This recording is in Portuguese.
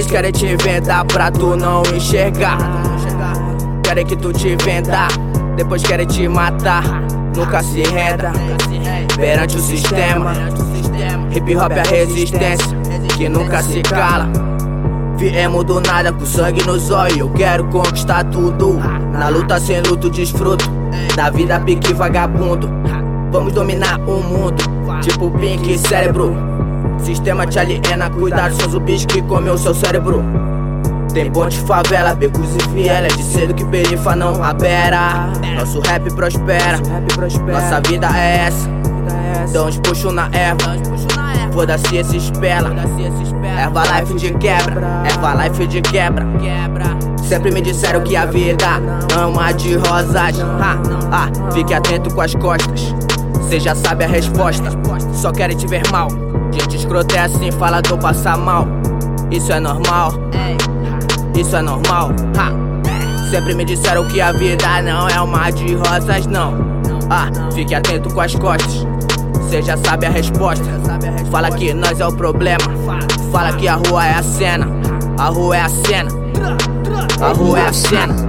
querem te vendar pra tu não enxergar. Querem que tu te venda, depois querem te matar. Nunca se renda perante o sistema. Hip hop é a resistência que nunca se cala. Viemos do nada com sangue nos olhos, eu quero conquistar tudo. Na luta sem luto desfruto da vida pique vagabundo. Vamos dominar o mundo, tipo Pink Cérebro. Sistema te aliena, cuidado, são zumbis que comem o seu cérebro. Tem ponte, favela, becos e vielas, de cedo que perifa não abera. Nosso rap prospera, nossa vida é essa. Dão uns puxos na erva, foda-se esses pela. Erva life de quebra, erva life de quebra. Sempre me disseram que a vida não é uma de rosas. Fique atento com as costas, cê já sabe a resposta. Só querem te ver mal, gente escrota é assim, fala que eu passar mal. Isso é normal, isso é normal. Sempre me disseram que a vida não é uma de rosas, não. Fique atento com as costas, cê já sabe a resposta. Fala que nós é o problema, fala que a rua é a cena. A rua é a cena, a rua é a cena.